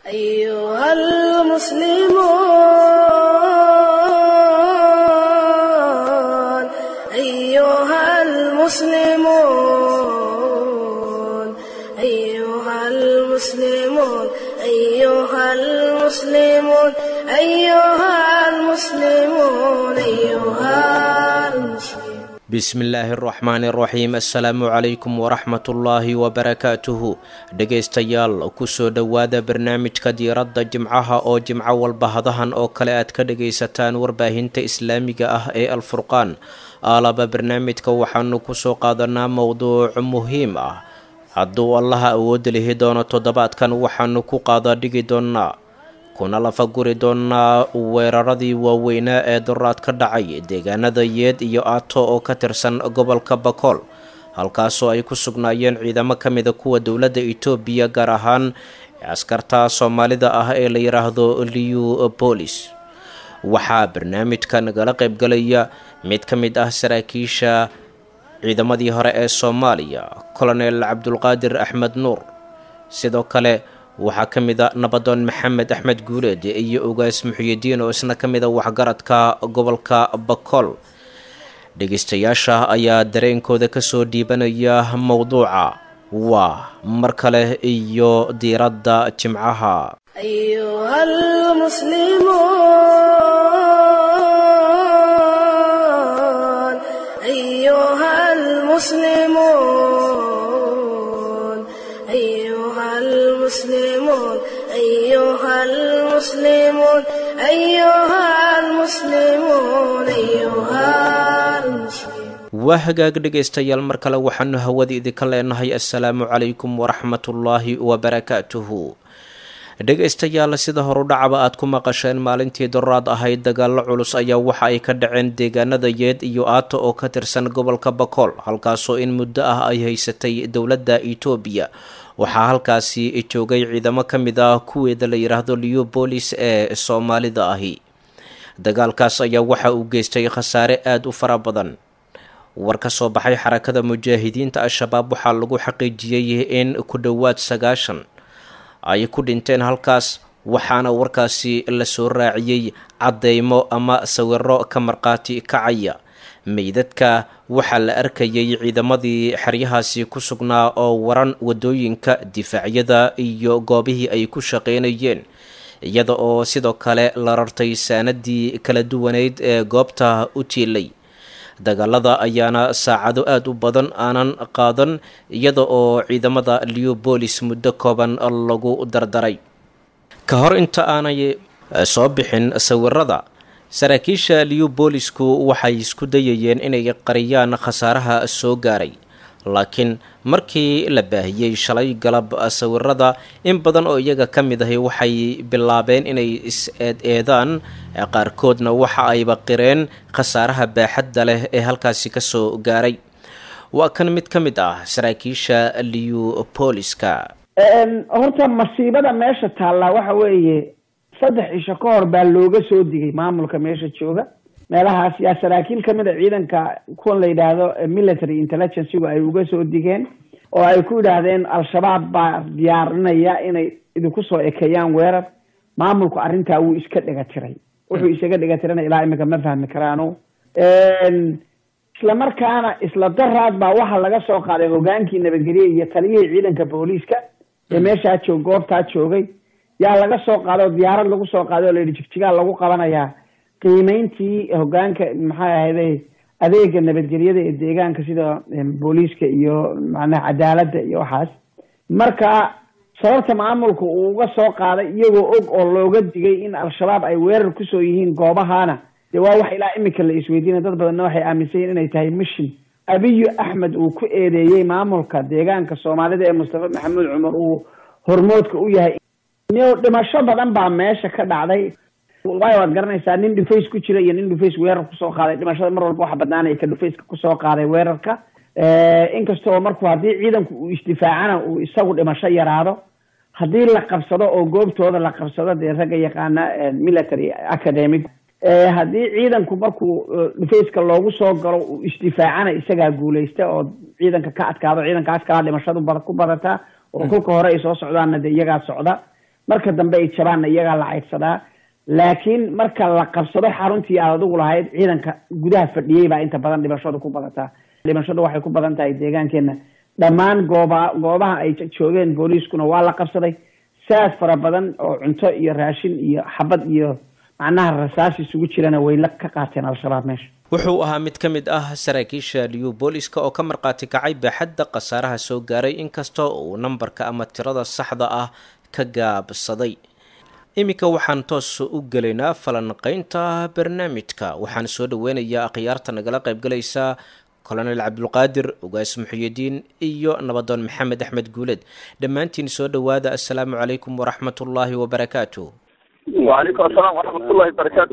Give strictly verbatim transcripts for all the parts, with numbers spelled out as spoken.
أيها المسلمون أيها المسلمون أيها المسلمون أيها المسلمون أيها المسلمون أيها المسلمون بسم الله الرحمن الرحيم السلام عليكم ورحمة الله وبركاته dhegaystayaal kusoo dhawaada barnaamijka diiradda jimcaha oo jimco walba hadahan oo kale aad ka dhagaysataan warbaahinta islaamiga ah ee alfurqaan aalaba barnaamijka waxaanu kusoo qaadanaa mowduuc muhiim ah hadduu allaha awood lihi doono toddobaadkan waxaanu ku qaada dhigi doonaa kuna lafa guri doonaa weeraradii waaweynaa ee duraad ka dhacay deegaanada yeed iyo aato oo ka tirsan gobolka bakool halkaasoo ay ku sugnaayeen ciidamo ka mida kuwa dowladda Itoobiya gaar ahaan askarta Soomaalida ah ee la yiraahdo liu police waxaa barnaamijka nagala qayb galaya mid ka mid ah saraakiisha ciidamadii hore ee Soomaaliya Colonel Cabdulqaadir Axmed Nuur sidoo kale waxaa ka mid ah nabadoon maxamed axmed guuleed iyo ugaas muxyidiin oo isna ka mid ah waxgaradka gobolka bakool dhegeystayaasha ayaa dareenkooda ka soo dhiibanaya mowduuca waa mar kale iyo diiradda jimcaha أيها المسلمون أيها المسلمون أيها المسلمون أيها المسلمون أيها المسلمون أيها المسلمون waa hagaag dhegaystayaal mar kale waxaanu hawada idinka leenahay assalaamu calaykum waraxmatullaahi wabarakaatuhu dhegaystayaal sida horudhacaba aad ku maqasheen maalintii duraad ahayd dagaallo culus ayaa waxa ay ka dhaceen deegaanada yeed iyo aato oo ka tirsan gobolka bakool halkaasoo in muddo ah ay haysatay dowladda Itoobiya waxaa halkaasi joogay ciidamo ka mid ah kuweeda la yiraahdo liu police ee Soomaalida ahi dagaalkaas ayaa waxa uu geystay khasaare aad u fara badan war ka soo baxay xarakada mujaahidiinta al-shabaab waxaa lagu xaqiijiyay in ku dhawaad sagaashan ay ku dhinteen halkaas waxaana warkaasi la soo raaciyay cadeymo ama sawirro ka marqaati kacaya meydadka waxaa la arkayay ciidamadii xeryahaasi ku sugnaa oo waran wadooyinka difaacyada iyo goobihii ay ku shaqeynayeen iyada oo sidoo kale la rartay saanadii kala duwaneyd ee goobta u tiilay dagaalada ayaana saacado aad u badan aanan qaadan iyada oo ciidamada liu police muddo kooban lagu dardaray ka hor inta aanay soo bixin sawirada saraakiisha liu police-ku waxay isku dayayeen inay qariyaan khasaaraha soo gaaray laakiin markii la baahiyey shalay galab sawirada in badan oo iyaga ka mid ahi waxay bilaabeen inay is-eed-eedaan qaarkoodna waxa ay baqireen khasaaraha baaxadda leh ee halkaasi ka soo gaaray waa kan mid ka mid ah saraakiisha liu police-ka horta masiibada meesha taallaa waxa weeye saddex isha ka hor baa looga soo digay maamulka meesha jooga meelahaas yaa saraakiil ka mid a ciidanka kuwan la yidhaahdo military intelligencegu ay uga soo digeen oo ay ku yidhaahdeen al-shabaab baa diyaarinaya inay idinku soo ekeeyaan weerar maamulku arrintaa wuu iska dhega tiray wuxuu isaga dhega tirana ilaa imika ma fahmi karaano isla markaana isla daraad baa waxaa laga soo qaaday hogaankii nabadgelye iyo taliyihii ciidanka booliiska ee meeshaa joog goobtaa joogay yaa laga soo qaado diyaarad lagu soo qaaday oo la yidhi jigjigaa lagu qabanayaa qiimeyntii hogaanka maxay ahayday adeega nabadgelyada ee deegaanka sida booliiska iyo macnaha cadaaladda iyo waxaas marka sababta maamulka uu uga soo qaaday iyagoo og oo looga digay in al-shabaab ay weerar kusoo yihiin goobahana dee waa wax ilaa imika la isweydiinay dad badanna waxay aaminsan yihin inay tahay mission abiyu axmed uu ku eedeeyey maamulka deegaanka soomaalida ee mustafa maxamuud cumar uu hormoodka u yahay dhimasho badan baa meesha ka dhacday waayo waad garanaysaa nin dhufays ku jira iyo nin dhufays weerar kusoo qaaday dhimashada mar walba waxa badnaanaya ka dhufayska kusoo qaaday weerarka inkastoo markuu haddii ciidanku uu isdifaacana uu isagu dhimasho yaraado haddii la qabsado oo goobtooda la qabsado dee ragga yaqaana military academic haddii ciidanku markuu dhufayska loogu soo galo uu isdifaacana isagaa guulaysta oo ciidanka ka adkaado ciidankaas kala dhimashadu ku badataa oo kolka hore ay soo socdaanna dee iyagaa socda marka dambe ay jabaanna iyagaa la caydsadaa laakiin marka la qabsado xaruntii aad adigu lahayd ciidanka gudaha fadhiyey baa inta badan dhibashadu ku badataa dhibashadu waxay ku badan tahay deegaankeena dhammaan gooba goobaha ay joogeen booliiskuna waa la qabsaday saas fara badan oo cunto iyo raashin iyo xabad iyo macnaha rasaas isugu jirana way la ka qaateen al-shabaab meesha wuxuu ahaa mid ka mid ah saraakiisha liyu booliska oo ka marqaati kacay baaxadda khasaaraha soo gaaray inkastoo uu nambarka ama tirada saxda ah ka gaabsaday iminka waxaan toos u gelaynaa falanqaynta barnaamijka waxaan soo dhaweynayaa akhyaarta nagala qaybgalaysa colonel cabdulqaadir ugaas muxyidiin iyo nabadoon maxamed axmed guuled dhammaantiin soo dhawaada assalaamu calaykum waraxmatullaahi wabarakaatu wacalaykum assalaam waraxmatullahi wabarakaatu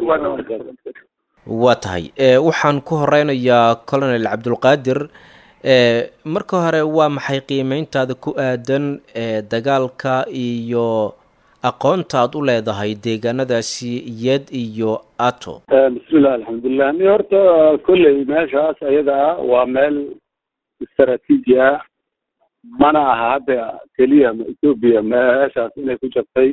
waa tahay waxaan ku horeynayaa colonel cabdulqaadir marka hore waa maxay qiimeyntaada ku aadan dagaalka iyo aqoonta aad u leedahay deegaanadaasi yed iyo ato bismillah alxamdulilah ni horta kolley meeshaas ayada ah waa meel istaraatiiji ah mana aha hadda keliya ethoobia meeshaas inay ku jabtay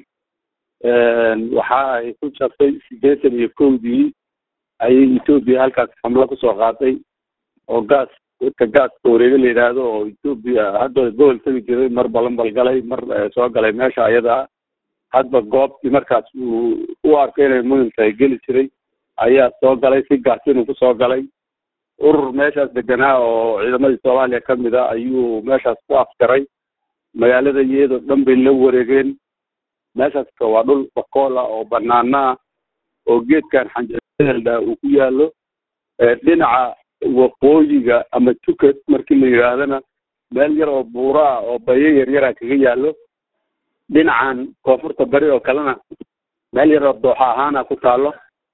waxa ay ku jabtay sideetan iyo kowdii ayay ethoobia halkaas xamlo kusoo qaaday oo gaas dadka gaaska wareega la yidhaahdo oo ethoobia hadda gobol tegi jiray mar balanbal galay mar soo galay meesha ayada hadba goobtii markaas uu u arkay inay muhim tahay geli jiray ayaa soo galay si gaas inuu kusoo galay urur meeshaas deganaa oo ciidamadii soomaaliya ka mid a ayuu meeshaas ku afjaray magaalada iyadoo dhan bay la wareegeen meeshaaska waa dhul bakoola oo banaana ah oo geedkan xanjeelda uu ku yaalo dhinaca waqooyiga ama tukad markii la yidhaahdana meel yar oo buura ah oo bayo yaryara kaga yaalo dhinacan koonfurta bari oo kalena meel yar oo dooxa ahaana ku taalo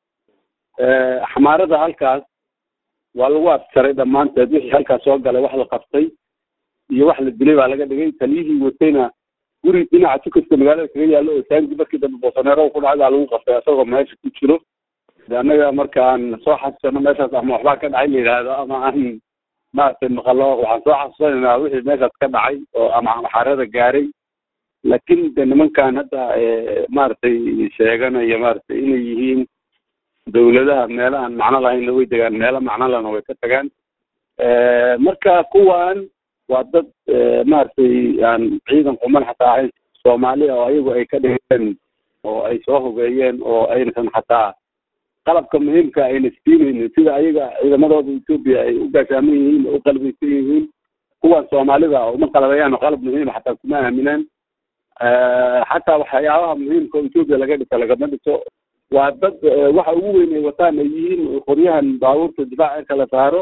xamaarada halkaas waa lagu afjaray dhammaanteed wixii halkaas soo galay wax la qabtay iyo wax la dilay baa laga dhigay taliyihii watayna guri dhinaca tukadka magaalada kaga yaalo oo saangi markii dambe boosaneero ku dhacay baa lagu qabtay isagoo meesha ku jiro annaga markaan soo xasuusano meeshaas ama waxbaa ka dhacay la yidhaahdo ama aan maaragtay maqalo waxaan soo xasuusanaynaa wixii meeshaas ka dhacay oo ama xamaarada gaaray laakiin de nimankan hadda maaragtay sheeganaya maaragtay inay yihiin dawladaha meelahan macno lahayn la way degaan meelo macno lana way ka tagaan marka kuwan waa dad maaragtay aan ciidan quman xataa ahayn soomaaliya oo ayagu ay ka dhigeen oo ay soo hogeeyeen oo aynasan xataa qalabka muhiimka ayna siinaynin sida ayaga ciidamadooda ethoobia ay u gaashaaman yihiin oo u qalbaysan yihiin kuwan soomaalida uma qalabayaan oo qalab muhiima xataa kuma aaminaan xataa waxyaabaha muhiimka oo ethoobia laga dhigto lagama dhigto waa dad waxa ugu weyn ay wataan ay yihiin qoryahan baabuurta difaaca inka la saaro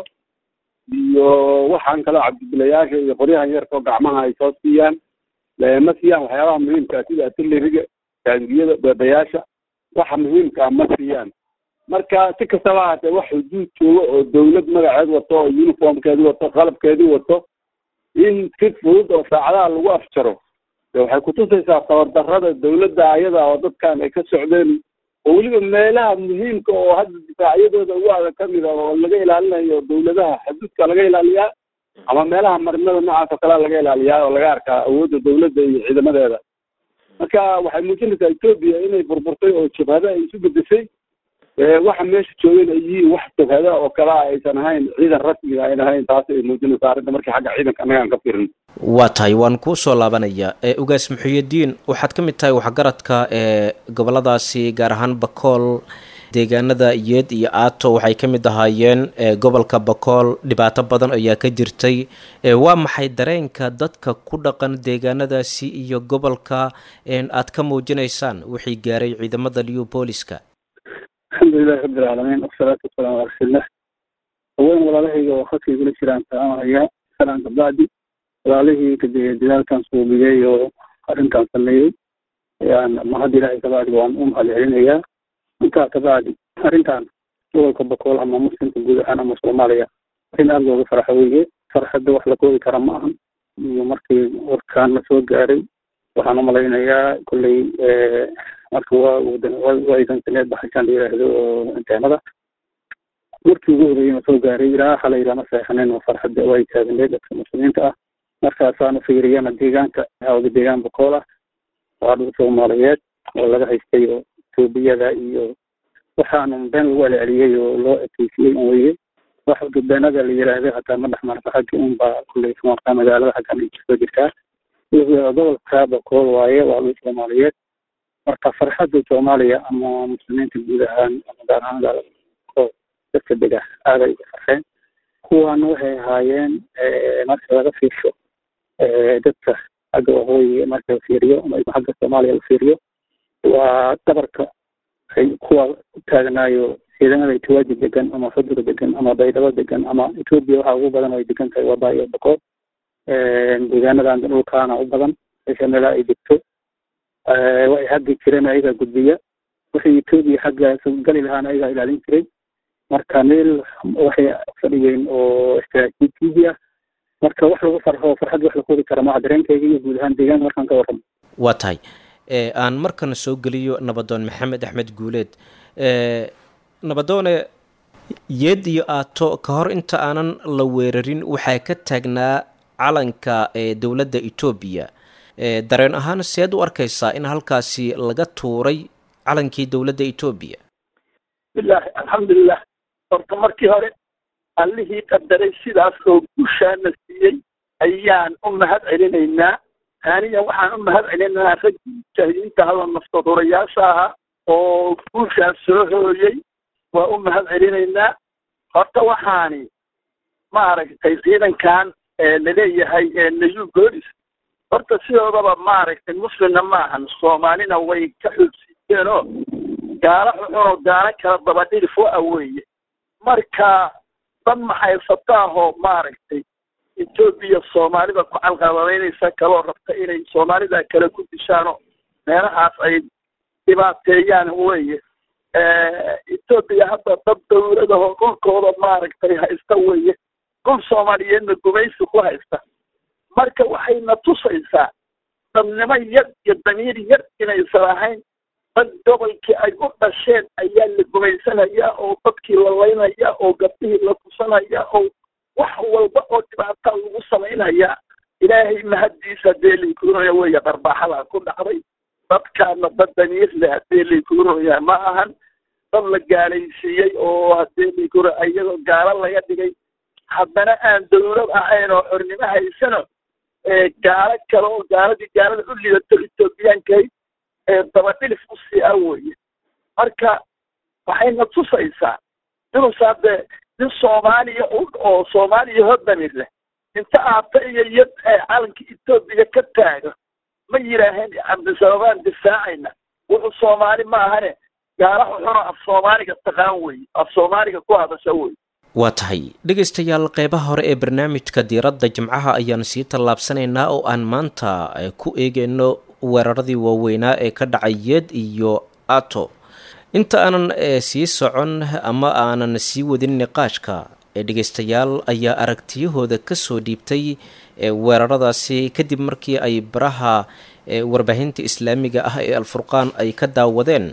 iyo waxaan kaloo cabdibilayaasha iyo qoryahan yarkao gacmaha ay soo siiyaan ma siiyaan waxyaabaha muhiimka sida artilleriga taangiyada beebayaasha waxa muhiimka ma siiyaan marka si kastaba haatee wax xuduud joogo oo dawlad magaceed wato oo uniformkeedi wato qalabkeedii wato in si fudud oo saacadaha lagu afjaro waxay kutusaysaa tabardarrada dawladda ayada oo dadkan ay ka socdeen oo weliba meelaha muhiimka oo hadda difaacyadooda ugu adag ka mid a oo laga ilaalinayo dawladaha xuduudka laga ilaaliyaa ama meelaha marinada noocaas oo kalea laga ilaaliyaa oo laga arkaa awoodda dawladda iyo ciidamadeeda marka waxay muujinaysaa ethoobia inay burburtay oo jabhada ay isu bedeshay waxa meesha joogeen ay yihiin wax jabhada oo kalea aysan ahayn ciidan rasmiga ayn ahayn taas ay muujinaysaa arrinta markii xagga ciidanka annagaan ka firin waa tahay waan kuu soo laabanayaa ugaas muxyidiin waxaad ka mid tahay waxgaradka ee goboladaasi gaar ahaan bakool deegaanada yed iyo ato waxay ka mid ahaayeen gobolka bakool dhibaato badan ayaa ka jirtay waa maxay dareenka dadka ku dhaqan deegaanadaasi iyo gobolka aad ka muujinaysaan wixii gaaray ciidamada liyu booliska alxamdulilahi rabbilcaalamiin wasalaatu wasalaamu ala rasuulillah haween walaalahayga oo khadka igula jiraan salaamaya salaan kabacdi walaalihii kadee dadaalkan suubiyey oo arrintaan sameeyey ayaan mahad ilaahay kabacdi waan u mahad celinayaa intaa kabacdi arrintan gobolka bakool ama muslimka guud ahaan ama soomaaliya arrin aada looga farxo weye farxadda wax la koodi kara ma ahan iyo markii warkaan la soo gaaray waxaan umalaynayaa kolley marka waa waydansaneed baxashaan la yidhaahdo oo inteemada markii ugu horeeyey soo gaaray ilaa hala ilama seexaneen oo farxadda way taagneed dadka muslimiinta ah markaasaan u fiiriyana deegaanka hawda deegaan bakool ah waa dhul Soomaaliyeed oo laga haystay oo Itoobiya iyo waxaanu been lagu celceliyay oo loo ekeysiyay weeye waxa gudbeenada la yiraahdo hataa ma dhaxmarka xagga in ba kulay Soomaaliya magaalada xaggan ay soo jirtaa iyo gobolka Bakool waaye waa dhul Soomaaliyeed marka farxadda Soomaaliya ama muslimiinta guud ahaan ama gaar ahaan oo dadka degan aad ay farxeen kuwan waxay ahaayeen marka laga fiirsho dadka xagga hooyo marka fiiriyo ama xagga Soomaaliya fiiriyo waa dabarka ay kuwa taagnaayo ciidamada Itoobiya degan ama xuduud degan ama baydhabo degan ama Itoobiya waxa ugu badan ay degan tahay wada iyo Bakool ee deegaanada dhulkaana u badan isha meel ay degto ee way hadda jireen ayaga gudbiya wixii Itoobiya xagga soo gali lahaana ayaga ilaalin jiray marka meel waxay fadhiyeen oo istiraatiijiya marka wax lagu farxo farxad wax lagu kori karo ma dareenkayga iyo guud ahaan deegaan markaan ka warramo waa tahay ee aan markan soo galiyo nabadoon Maxamed Axmed Guuleed ee nabadoone yeed iyo aato ka hor inta aanan la weerarin waxaa ka taagnaa calanka ee dawladda Itoobiya ee dareen ahaan seed u arkaysaa in halkaasi laga tuuray calankii dawladda Itoobiya billahi alxamdulillah horta markii hore allihii qadaray sidaas oo guushaana siiyey ayaan u mahad celinaynaa aniga waxaan u mahad celinaynaa rag jahiliinta hada naftadorayaasha ah oo guushaas soo hooyay waa u mahad celinaynaa horta waxaani ma aragtay ciidankan ee laleeyahay ee new golis horta sidoodaba ma aragtay muslimna maahan Soomaalina way ka xubsiiyeen oo gaala xuno gaala kala dabadhig foo aweeye marka dad maxay sabtaaho ma aragtay Itoobiya Soomaalida ku calqabadeynaysa kala rabta inay Soomaalida kala ku dishaano meelahaas ay dibaateeyaan weeye ee Itoobiya hadda dad dawladda hogaankooda ma aragtay haysta weeye kun Soomaaliyeedna gumaysi ku haysta marka waxay na tusaysaa dadnimo yar iyo damiir yar inay salahayn dad gobolkii ay u dhasheen ayaa la gumaysanaya oo dadkii la leynaya oo gabdhihii la kusanaya oo wax walba oo dhibaato lagu sameynaya ilaahay mahadiisa deeli kuuraya weeye qarbaaxada ku dhacday dadkaana dad damiir leh deeli kuuraya ma ahan dad la gaalaysiiyey oo deeli kuura ayadoo gaala laga dhigay haddana aan dawlad ahayn oo xornimo haysano ee gaala kale oo gaaladii gaalada u lidato Itoobiyaanka ee dabadhilif u sii awooye marka waxayna tusaysaa inuu saade in Soomaaliya oo Soomaaliya hodamir leh inta aata iyo yad calanka Itoobiya ka taago ma yiraahdeen Cabdisalaam difaacayna wuxuu Soomaali ma ahane gaala xuno af Soomaaliga taqaan way af Soomaaliga ku hadasha way waa tahay dhegaystayaal qeybaha hore ee barnaamijka diiradda jimcaha ayaan sii tallaabsanaynaa oo aan maanta ku eegayno weeraradii waaweynaa ee ka dhacay yeed iyo aato inta aanan sii socon ama aanan sii wadin niqaashka ee dhegaystayaal ayaa aragtiyahooda ka soo dhiibtay weeraradaasi kadib markii ay baraha warbaahinta islaamiga ah ee alfurqaan ay ka daawadeen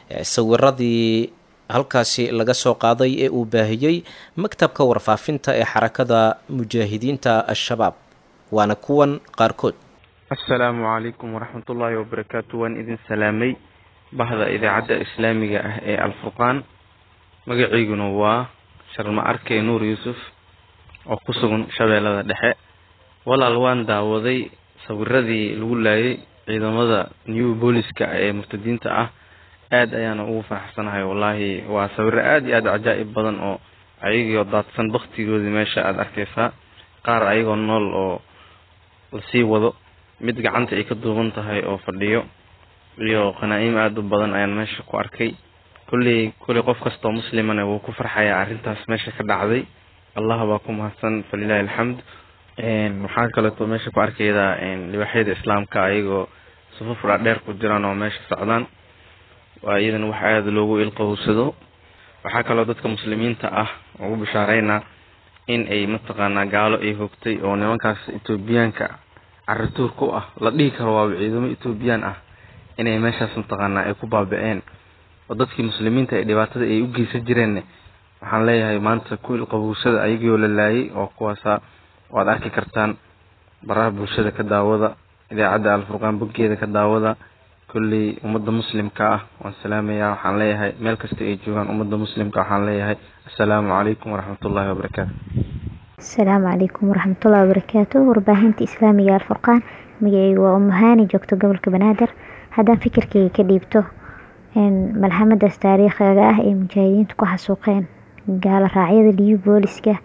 sawiradii halkaasi laga soo qaaday ee uu baahiyey maktabka warfaafinta ee xarakada mujaahidiinta al-shabaab waana kuwan qaarkood assalaamu calaykum waraxmatullaahi wabarakaatu waan idin salaamay bahda idaacadda islaamiga ah ee alfurqaan magaciiguna waa sharma arke nuur yuusuf oo ku sugan shabeellada dhexe walaal waan daawaday sawiradii lagu laayay ciidamada new booliska ee murtadiinta ah aad ayaan ugu faraxsanahay wallahi waa sawir aad iyo aad cajaa'ib badan oo ayagoo daadsan waqtigoodii meesha aad arkaysaa qaar ayagoo nool oo la sii wado mid gacanta ay ka duuban tahay oo fadhiyo iyo qanaa'im aad u badan ayaan meesha ku arkay kulli kulli qof kasta oo muslimana wuu ku farxayaa arrintaas meesha ka dhacday allah baa ku mahadsan falilahi alxamd een waxaan kale oo meesha ku arkaydaa een libaxyada islaamka ayagoo safaf dheer ku jiraan oo meesha socdaan waa iyadan wax aad loogu ilqowsado waxaa kale oo dadka muslimiinta ah ugu bishaarayna in ay mataqaanaa gaalo ay hogtay oo nimankaas Itoobiyaanka carruur ku ah la dhigi karo waa ciidamo Itoobiyaan ah inay meeshaas mataqaanaa ay ku baaba'een oo dadkii muslimiinta ay dhibaatada ay u geysan jireen waxaan leeyahay maanta ku ilqowsada ayagoo la laayay oo kuwaasa waad arki kartaan baraha bulshada ka daawada idaacadda alfurqaan boggeeda ka daawada كل أمد مسلم كاه والسلام يا وحن ليها ملك استيجوان أمد مسلم كاه وحن ليها السلام عليكم ورحمة الله وبركاته. السلام عليكم ورحمة الله وبركاته. ورباهنتي إسلامية الفرقان مجيء وأم هاني جوكتو قبل كبنادر هذا فكر كي كديبته إن ملحمة تاريخ جاه مجاهدين تكوها سوقين قال راعي اللي بوليسكه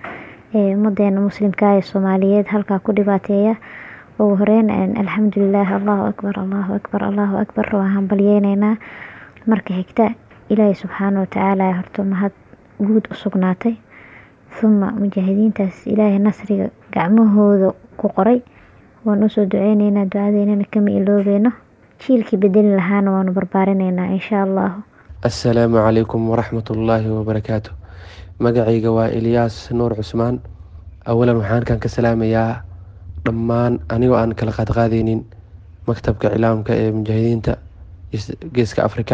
مدين مسلم كاي الصوماليات هلكا كل باتية وهرين إن الحمد لله الله أكبر الله أكبر الله أكبر وهم بليينينا مركي هكتا إلهي سبحانه وتعالى هرتم هاد جود أسقناتي ثم مجاهدين تاس إلهي النصر قعمه كقري ونسو دعينينا دعادينا كمي إلوبينه شيلكي بدل لهانا ونبربارينينا إن شاء الله. السلام عليكم ورحمة الله وبركاته. مقعي قوى إلياس نور عثمان. أولا وحان كان كسلاميا دمان أنيو أن كلا قد غادينين مكتبك إعلامك مجاهدين تا جيسك أفريكا.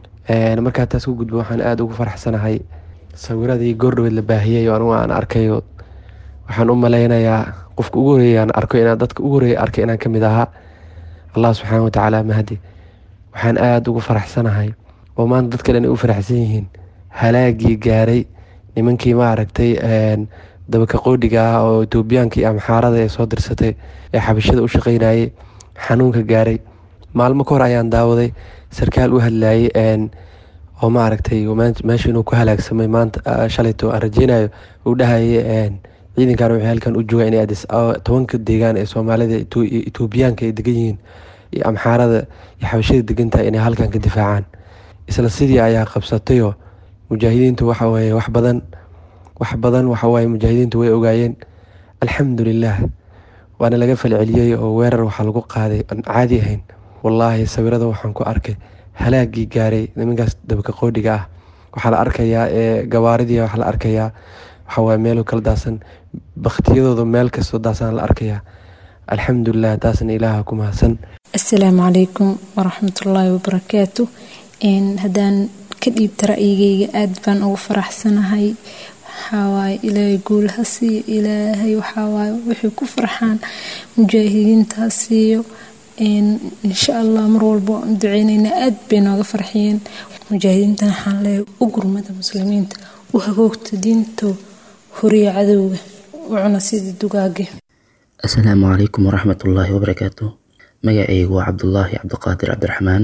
أنا مركا تاسكو قد بوحان آد ugu faraxsanahay sawiradii goordhoweed la baahiyay oo anigu aan arkayo waxaan u maleynayaa qofka ugu horeeyay aan arko inaan dadka ugu horeeyay arkay inaan kamid ahaa Allah subhanahu wa ta'ala mahdi waxaan aad ugu faraxsanahay oo maanta dadka dhan ay u faraxsan yihiin halaagii gaaray nimankii ma aragtay een dabaka qoodiga ah oo Itoobiyaanka iyo Amxaarada ay soo dirsatay ee xabashada u shaqeynayay xanuunka gaaray maalmo ka hor ayaan daawaday sarkaal u hadlayay een oo ma aragtay meesha inuu ku halaagsamay maanta shalayto aan rajeynayo uu dhahayay een ciidankan waxay halkan u joogaan inay Addis tobanka deegaan ee Soomaalida Itoobiyaanka ay degan yihiin iyo Amxaarada iyo xabashada degantahay inay halkan ka difaacaan isla sidii ayaa qabsatay oo mujaahidiintu waxa way wax badan wax badan waxa way mujaahidiintu way ogaayeen alxamdulillah waana laga falceliyay oo weerar waxa lagu qaaday aan caadi ahayn wallahi sawirada waxaan ku arkay halaagii gaaray nimankaas dabka qoodiga ah waxa la arkayaa ee gabaaridii waxa la arkayaa waxa way meel kala daasan baqtiyadooda meel kasto daasan la arkayaa alxamdulillah taasna ilaaha ku mahadsan. Assalaamu calaykum waraxmatullaahi wabarakaatuh. in hadaan ka dhiibta ra'yigayga aad baan ugu faraxsanahay waxa way ilaahay guul ha siiyo ilaahay waxa way wixii ku farxaan mujaahidiinta siiyo in insha Allah mar walba duceynayna aad bay nooga farxiyeen mujaahidiinta waxaan leeyahay u gurmada muslimiinta u hagoogta diinta horiya cadowga وعنا سيد الدقاقي. السلام عليكم ورحمة الله وبركاته. مجاعي هو عبد الله عبد القادر عبد الرحمن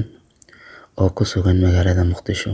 oo ku sugan magaalada Muqdisho.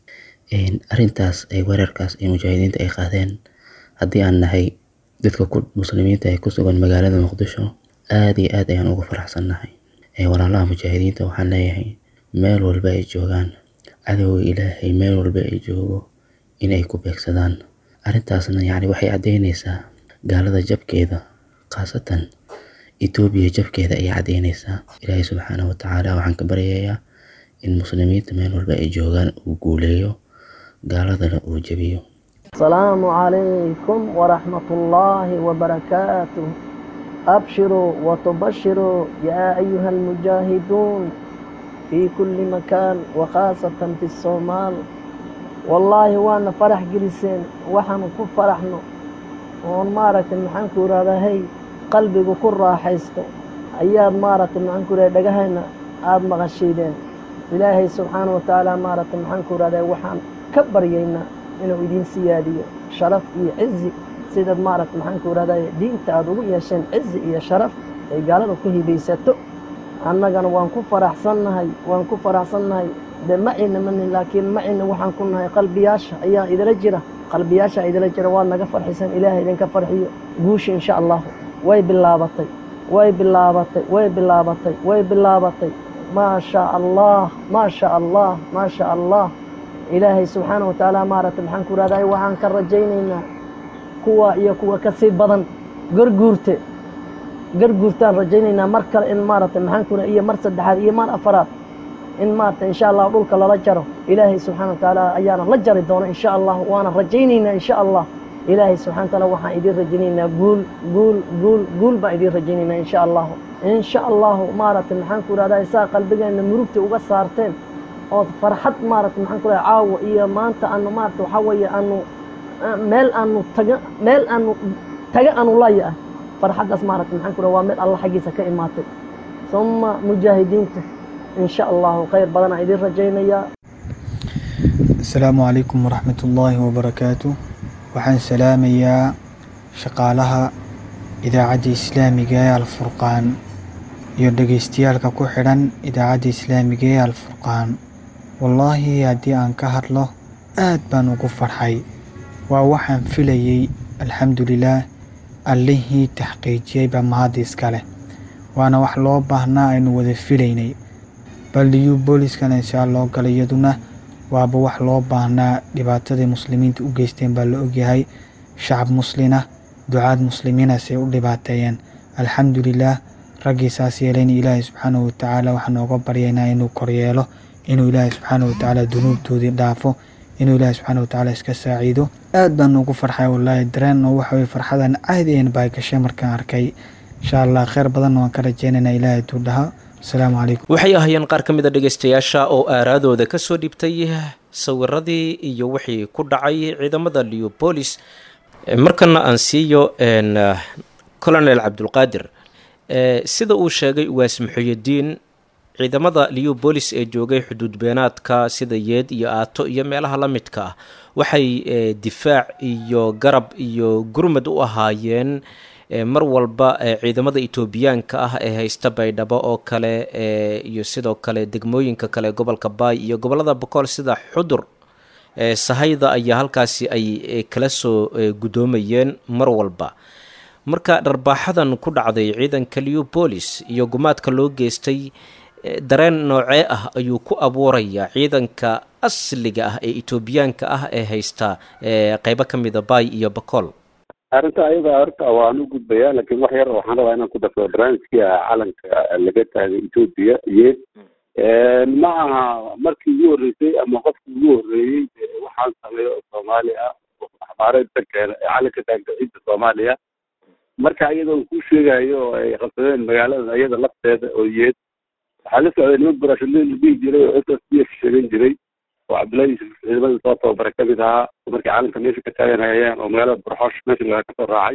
in arintaas ay weerarkaas ay mujaahidiinta ay qaadeen hadii aan nahay dadka muslimiinta ay ku sugan magaalada Muqdisho aad iyo aad ayaan ugu faraxsanahay. ee walaalaha mujaahidiinta waxaan leeyahay meel walba ay joogaan cadowga Ilaahay meel walba ay joogo inay ku beegsadaan. arintaasna yaani waxay cadeynaysaa gaalada jabkeeda qaasatan Itoobiya jabkeeda ay cadeynaysaa. Ilaahay subhanahu wa ta'ala waxaan ka baryayaa in muslimiinta meel walba ay joogaan uu guuleeyo gaaladana uu jabiyo. السلام عليكم ورحمة الله وبركاته. أبشروا وتبشروا يا أيها المجاهدون في كل مكان وخاصة في الصومال. والله وانا فرح جلسين وحن كفرحنا ومارة المحنكور هذا هي قلبي كل راحيسته أيام مارة المحنكور هذا جهنا آب مغشيدين. إلهي سبحانه وتعالى مارة المحنكور هذا وحن كبر يينا إنه يدين سيادية شرف يعزي سيد مارة المحنكور هذا دين تعذوب يشين عزي يا شرف قالوا كه بيستو أنا كان وان كفر أحسننا هاي وان كفر أحسننا هاي ده معنا من لكن معنا وحن كنا هاي قلبي ياشا أيا إذا رجرة قلبي ياشا إذا رجرة وانا كفر حسن إلهي إذا كفر حي جوش إن شاء الله وي بالله بطي وي بالله بطي وي بالله بطي وي بالله بطي ما شاء الله ما شاء الله ما شاء الله. إلهي سبحانه وتعالى مارة المحنكور هذا وحن كرجينا كوا يا كوا كسيد بدن قرقورته قرقورتان رجينا مركل إن مارة المحنكور هي مرصد هذه هي مار أفراد إن مارة إن شاء الله أقولك الله لجره. إلهي سبحانه وتعالى أيانا لجر الدون إن شاء الله وأنا رجينا إن شاء الله. إلهي سبحانه وتعالى وحن يدير رجينا قول قول قول قول بيدير رجينا إن شاء الله إن شاء الله. مارة المحنكور هذا يساق قلبنا إن مروبته وقصارتين oo farxad maaragtay maxaan ku leeyahay caawa iyo maanta aanu maaragtay waxa weeye aanu meel aanu taga meel aanu taga aanu laaya farxadaas maaragtay maxaan ku leeyahay waa meel Allah xaqiisa ka imaatay. summa mujaahidiinta in sha allahu khayr badanaa idin rajaynayaa. asalaamu calaykum waraxmatullaahi wabarakaatu. waxaan salaamayaa shaqaalaha idaacadda islaamiga ee alfurqaan iyo dhegeystayaalka ku xidhan idaacadda islaamiga ee alfurqaan. wallaahi haddii aan ka hadlo aad baan ugu farxay. waa waxaan filayey. alxamdulilaah, allihii taxqiijiyey baa mahad iska leh. waana wax loo baahnaa aynu wada filaynay. baldiyu booliskana inshaa loo galay iyaduna waaba wax loo baahnaa. dhibaatadii muslimiinta u geysteen baa la ogyahay. shacab muslina, ducaad muslimiinasay u dhibaateeyeen. alxamdulilaah, raggii saas yeelayna ilaahay subxaanahu watacaala waxaan nooga baryaynaa inuu koryeelo, inuu ilaahay subxaanahu watacaala dunuubtoodii dhaafo, inuu ilaahay subxaanahu watacaala iska saaciido. aad baan ugu farxay wallaahi. dareen oo waxa weye farxadan caadi een baa gashay markaan arkay. insha allah khayr badanna waan ka rajaynaynaa ilaahay tuu dhaha. asalaamu calaykum. waxay ahaayeen qaar ka mid a dhegeystayaasha oo aaraadooda ka soo dhibtay sawiradii iyo wixii ku dhacay ciidamada leopolis. markana aan siiyo colonel cabdulqaadir. sida uu sheegay uwaas muxuyadiin, ciidamada leopolis ee joogay xuduud beenaadka sida yeed iyo aato iyo meelaha la midka ah waxay difaac iyo garab iyo gurmad u ahaayeen mar walba ciidamada etoobiyaanka ah ee haysta baydhabo oo kale iyo sidoo kale degmooyinka kale gobolka baay iyo gobolada boqol sida xudur. sahayda ayaa halkaasi ay kala soo gudoomayeen mar walba. marka dharbaaxadan ku dhacday ciidanka leopolis iyo gumaadka loo geystay, dareen noocee ah ayuu ku abuurayaa ciidanka asliga ah ee etoobiyaanka ah ee haysta qeybo ka mida baay iyo boqol? arrinta ayada horta waan u gudbayaa, laakiin wax yar waxaan rabaa inaan ku darto barnaamijkii calanka laga taagay etoobiya iyo ma aha markii ugu horreysay ama qofkii ugu horreeyey waxaan sameeyo soomaali ah axbaareedka keena ee calanka taagta ciidda soomaaliya. marka iyada uu ku sheegayo oo ay qabsadeen magaalada iyada lafteeda oo yeed waxaa la socday niman barashadle la dhihi jiray oo s s b f sheegan jiray oo cabdullaahi yuusuf ciidamada soo tababara ka mid ahaa markii calanka meesha ka taaganayeen oo magaalada burxoosh meesha laga kasoo raacay.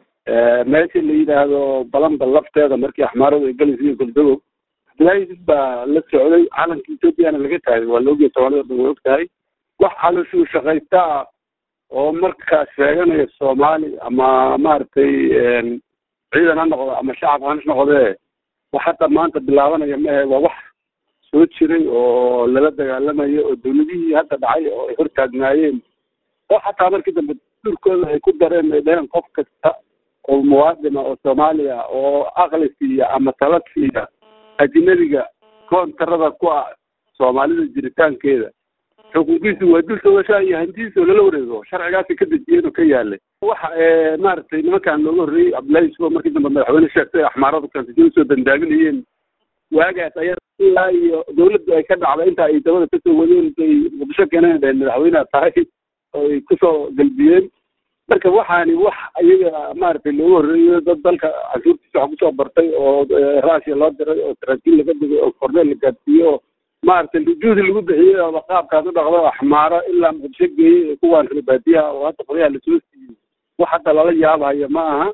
meesha la yidhaahdo balamba lafteeda markii axmaaradu ay galaysa goldogow cabdullaahi yuusuf baa la socday. calanka ethoobiana laga taagay, waa la ogyahay soomaalida dhan way og tahay. wax calooshuu shaqaysta ah oo markaas sheeganaya soomaali ama maaragtay ciidan ha noqdo ama shacab ha noqdee wax hadda maanta bilaabanaya maahe. waa wax soo jiray oo lala dagaalamayo oo dawladihii hadda dhacay oo ay hortaagnaayeen oo xataa markii dambe dhulkooda ay ku dareen ay dhaheen qof kasta oo muwaadina oo soomaaliya oo aqli siiya ama tala siiya ajnabiga koontarada ku ah soomaalida jiritaankeeda xuquuqiisu waa dul soogashaa iyo hantidiisa oo lala wareego sharcigaasi ka dejiyeen oo ka yaalay. waxa maaragtay nimankaan looga horreeyey cabdullaahi yuusuf markii dambe madaxweyne sheegtay axmaaradu kaansiyo usoo dandaaminayeen waagaas aya ilaa iyo dawladdu ay ka dhacday inta ay dabada kasoo wadeen ay muqdisho keeneen dhaheen madaxweyneha tahay oo ay kusoo galbiyeen. marka waxaani wax iyaga maaragtay looga horreeyo dad dalka canshuurtiisa wax kusoo bartay oo raashiya loo diray oo saraakiil laga digay oo korneel la gaadsiiyo oo maaragtay juhdi lagu bixiyey oo qaabkaas u dhaqdo axmaaro ilaa muqdisho geeyey kuwaan baadiyaha oo hadda qodayaha lasoo siiyey wax hadda lala yaabayo ma aha.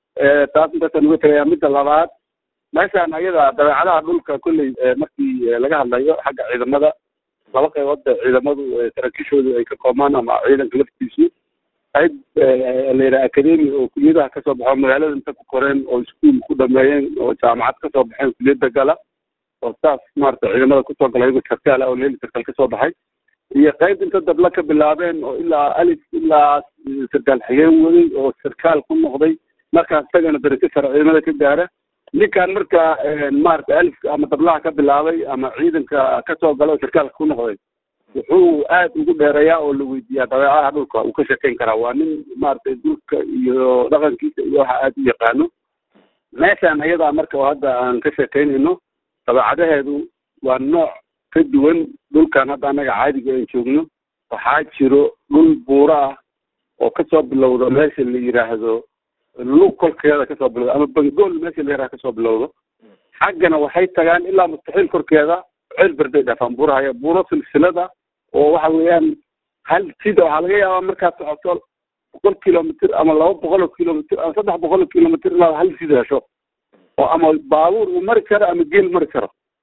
taas intaasaan uga tegayaa. midda labaad, meeshaan ayada dabeecadaha dhulka kolley markii laga hadlayo xagga ciidamada laba qaybood ciidamadu saraakiishoodu ay ka koobmaan ama ciidanka laftiisu qayb la yidhaha academi oo kuliyadaha kasoo baxo magaalada inta ku koreen oo iskuul ku dhameeyeen oo jaamacad kasoo baxeen kuliyadda gala oo saas maarata ciidamada kusoo gala iyagoo sarkaal ah oo leeli sarkaal kasoo baxay, iyo qayb inta dabla ka bilaabeen oo ilaa alif ilaa sarkaal xigeen waday oo sarkaal ku noqday markaas isagana darajo sare ciidamada ka gaara. ninkaan marka maarata alifka ama dablaha ka bilaabay ama ciidanka kasoo gala oo sarkaalka ku noqday wuxuu aad ugu dheereeyaa oo la weydiiyaa dabeecadaha dhulka uu ka sheekeyn karaa. waa nin maaragtay dhulka iyo dhaqankiisa iyo waxa aad u yaqaano. meeshaan ayadaa marka oo hadda aan ka sheekeynayno dabeecadaheedu waa nooc ka duwan dhulkan hadda annaga caadiga aan joogno. waxaa jiro dhul buura ah oo kasoo bilowda meesha la yidhaahdo lug kolkeeda kasoo bilowda ama bangool meesha la yidhahdo kasoo bilowdo xaggana waxay tagaan ilaa mustaxiil korkeeda ceel berday dhaafaan buurahaya buuro silsilada oo waxa weeyaan hal sida waxaa laga yaabaa markaad socoto boqol kilomitr ama laba boqol oo kilomitr ama saddex boqol oo kilomitr ilaa hal sida hesho oo ama baabuur uu mari karo ama geel mari karo.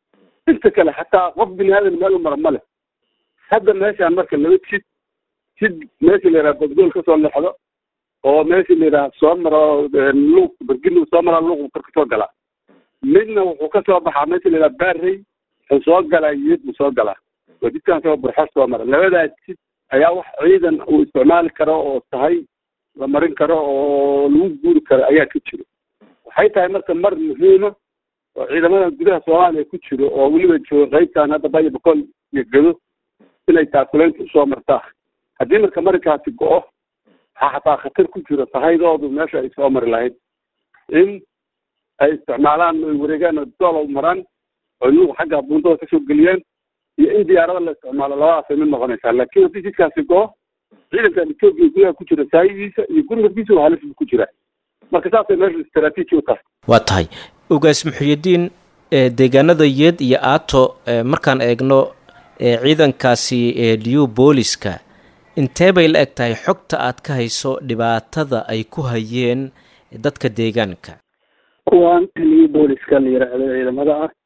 inta kale xataa qof bini aadan meel u mara ma leh hadda meeshaan marka laba jid jid meesha la yidhaha badgool kasoo leexdo oo meesha la yidhaha soo maro luuq barginu soo maraa luuq kor kasoo galaa midna wuxuu kasoo baxaa meesha la yidhaha baarrey wuxuu soo galaa yid buu soo galaa waa jidkaan soo burxo soo mara labadaas jid ayaa wax ciidan uu isticmaali karo oo tahay la marin karo oo lagu guuri karo ayaa ka jiro waxay tahay marka mar muhiima oo ciidamada gudaha soomaaliya ku jiro oo weliba jooga qaybtaan hadda bayo boqol iyo gado inay taakuleynta usoo martaa haddii marka marinkaasi go-o waxaa xataa khatar ku jiro tahaydoodu meesha ay soo mari lahayd in ay isticmaalaan ay wareegaan oo doolow maraan oo iyagu xagga buundada kasoo geliyaan iyo in diyaarada la isticmaalo labadaasay mid noqonaysaa laakiin haddii jidkaasi go-o ciidankan etoobiya gudaha ku jira saayidiisa iyo gurmadkiisa waa halis ku jiraa marka saasay meesha istaraatiiji u tahay waa tahay ugaas Muxyidiin deegaanada yeed iyo aato markaan eegno ciidankaasi liyu booliska intee bay la eg tahay xogta aad ka hayso dhibaatada ay ku hayeen dadka deegaanka kuwan liyu booliska la yiraahdo ciidamada ah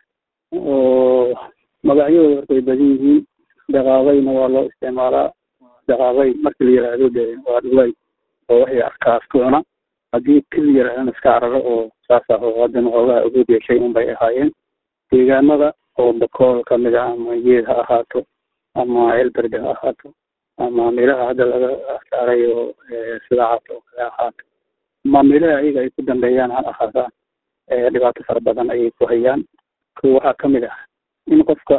oo magacyadooda hortay badan yihiin daqaaqayna waa loo isticmaalaa daqaaqay markii la yiraahdo de waa dhulay oo waxay arkaas ku cuna haddii kili yaraahana iska cararo oo saas ah oo haddana hoogaha ugu yeeshay unbay ahaayeen deegaanada oo bakool kamid ah ama yeed ha ahaato ama elberde ha ahaato ama meelaha hadda laga saaray oo sida caato oo kale ahaato ama meelaha ayaga ay ku dambeeyaan ha ahaataan dhibaato fara badan ayay ku hayaan kuwa waxaa kamid ah in qofka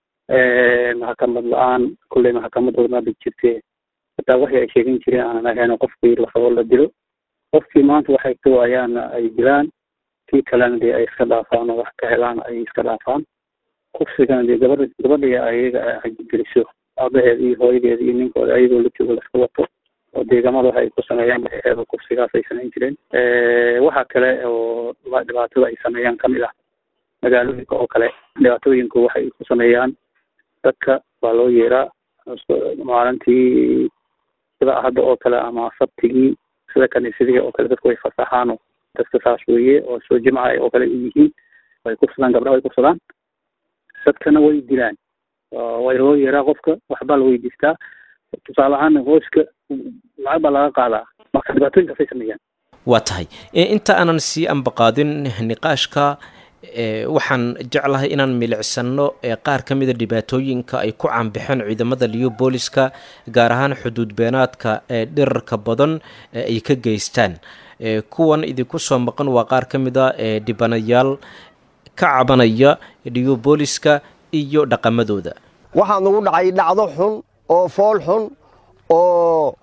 maxkamad la-aan kulley maxkamad ormaadi jirtee hataa waxay ay sheegan jireen aanan ahayn qofkii la rabo la dilo qofkii maanta waxay ka waayaan ay dilaan kii kalena dee ay iska dhaafaan oo wax ka helaan ay iska dhaafaan kufsigana dee gabadha gabadhii ayaga ay geliso aabaheed iyo hooyadeed iyo ninkooda ayagoo la joogo laska wato oo deegamada waxa ay ku sameeyaan eeba kufsigaas ay samayn jireen waxa kale oo dhibaatada ay sameeyaan kamid ah magaalooyinka oo kale dhibaatooyinku waxay ku sameeyaan dadka waa loo yeeraa maalintii sida hadda oo kale ama sabtigii sida kaniisadii oo kale dadku way fasaxaan dadka saas weeye oo soo jimcay oo kale yihiin way kursadaan gabdhaha way kursadaan dadkana way dilaan way loo yeeraa qofka waxbaa la weydiistaa tusaale ahaan hooska lacag baa laga qaadaa marka dhibaatooyinkaasay sameeyaan waa tahay inta aanan sii ambaqaadin niqaashka waxaan jeclahay inaan milicsano qaar ka mida dhibaatooyinka ay ku caanbixeen ciidamada liyu booliska gaar ahaan xuduud beenaadka ee dhirarka badan ay ka geystaan kuwan idinku soo maqan waa qaar ka mida dhibanayaal ka cabanaya liyu booliska iyo dhaqamadooda waxaa nagu dhacay dhacdo xun oo fool xun oo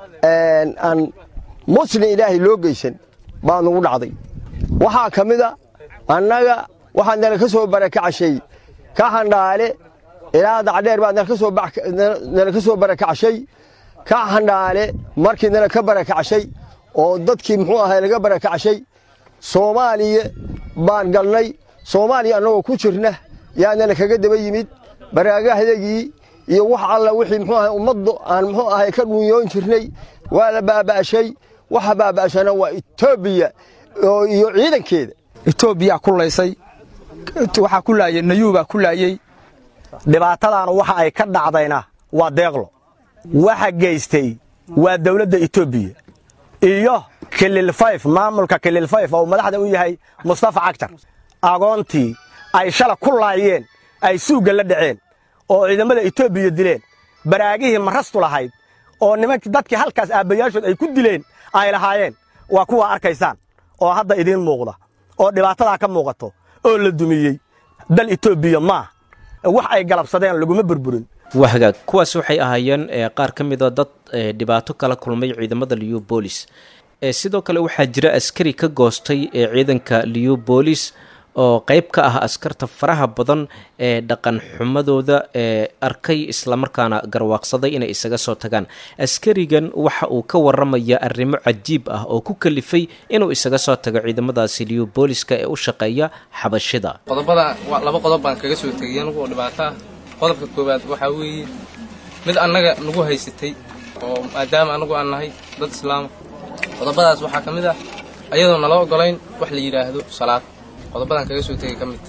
aan muslim ilaahay loo geysan baa nagu dhacday waxaa ka mid a annaga waxaa nala ka soo barakacashay ka handhaale ilaa dacdheer baa nala ka soo barakacashay ka handhaale markii nala ka barakacashay oo dadkii muxuu ahay laga barakacashay soomaaliya baan galnay soomaaliya annagoo ku jirna yaa nala kaga daba yimid baraagahdagii iyo wax alla wixii muxuu ahay ummaddu aan muxuu ahay ka dhunyoon jirnay waa la baaba'ashay waxa baaba'ashana waa etoobiya iyo ciidankeeda etoobiya ku laysay waxa ku laayay nayuuba ku laayay dhibaatadaana waxa ay ka dhacdayna waa deeqlo waxa geystay waa dawladda etoobiya iyo kilil five maamulka kilil five oo madaxda u yahay Mustafa Cagtar agoontii ay shala ku laayeen ay suuga la dhaceen oo ciidamada etoobiya dileen baraagihii marastu lahayd oo nimankii dadkii halkaas aabayaashood ay ku dileen ay lahaayeen waa kuwa arkaysaan oo hadda idin muuqda oo dhibaatada ka muuqato oo la dumiyay dal Ethiopia ma wax ay galabsadeen laguma burburin waxa kuwaas waxay ahaayeen qaar kamida dad dhibaato kala kulmay ciidamada liyu police sidoo kale waxaa jira askari ka goostay ciidanka liyu police oo qayb ka ah askarta faraha badan ee dhaqan xumadooda ee arkay isla markaana garwaaqsaday inay isaga soo tagaan askarigan waxa uu ka waramaya arrimo cajiib ah oo ku kalifay inuu isaga soo tago ciidamadaasi liyu booliska ee u shaqeeya xabashida qodobada laba qodob baan kaga soo tagay anigu dhibaato qodobka koobaad waxa weeye mid annaga nagu haysatay oo maadaama anagu aan nahay dad islaam qodobadaas waxaa kamid ah ayadoo nala ogolayn wax la yiraahdo salaad qodobadan kaga soo tagay kamid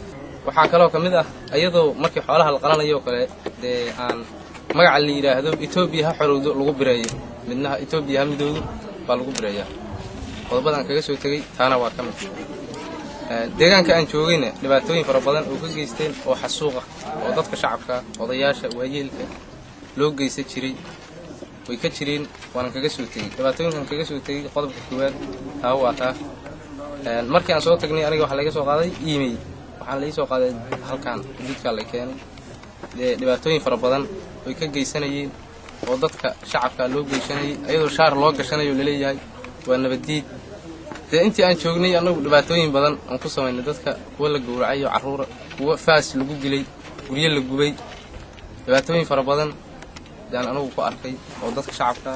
waxaa kaloo ka mid ah iyadoo markii xoolaha la qalanayo kale dee aan magaca la yidhaahdo Ethiopia ha xorowdo lagu bireeyo midnaha Ethiopia ha midoodo baa lagu bireeyaa qodobadan kaga soo tagay taana waa ka mid deegaanka aan joogayna dhibaatooyin fara badan oo ka geysteen oo xasuuqa oo dadka shacabka odayaasha waayeelka loo geysan jiray way ka jireen waan kaga soo tagay dhibaatooyinkan kaga soo tagay qodobka koowaad taa waa taa markii aan soo tagnay aniga waxa laga soo qaaday email waxaan la soo qaaday halkan jidka la keenay dhibaatooyin fara badan way ka geysanayeen oo dadka shacabka loo geysanayay ayadoo shaar loo gashanayo leeyahay waa nabadiid de intii aan joognay anagu dhibaatooyin badan aan ku sameynay dadka kuwa la gowracay iyo caruur kuwa faas lagu dilay guriyo la gubay dhibaatooyin fara badan daan anagu ku arkay oo dadka shacabka